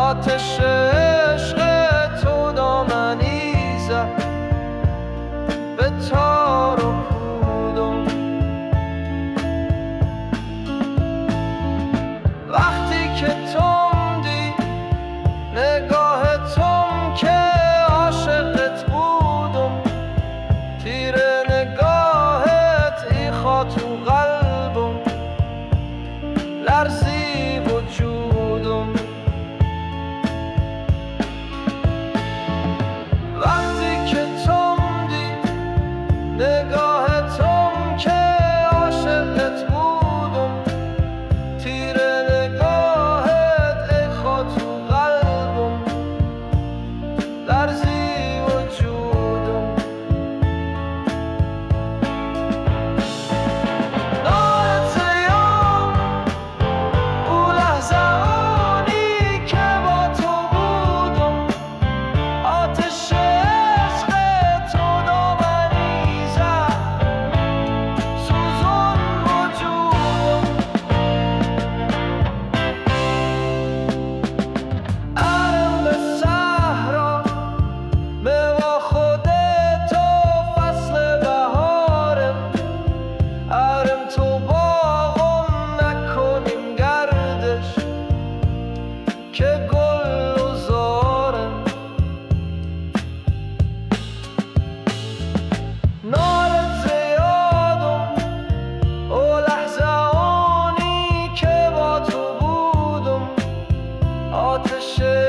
آتش عشق تو دامنی زد به تار و پودم. وقتی که تندی نگاه تم که عاشقت بودم، تیر نگاهت ایخا تو قلبم، لرزی وجودم. وقتی که تندی نگاه تم که عاشقت بودم، تیر نگاهت ایخا تو قلبم، لرزی وجودم. نارت یام او لحظانی که با تو بودم، آتش عشق تو دامنی زد سوزون وجودم. ارم به صحرا با خودت تو فصل بهارم، ارم تو باغم نکنیم گردش که گل و زارم. نارت زیادم او لحظانی که با تو بودم، آتش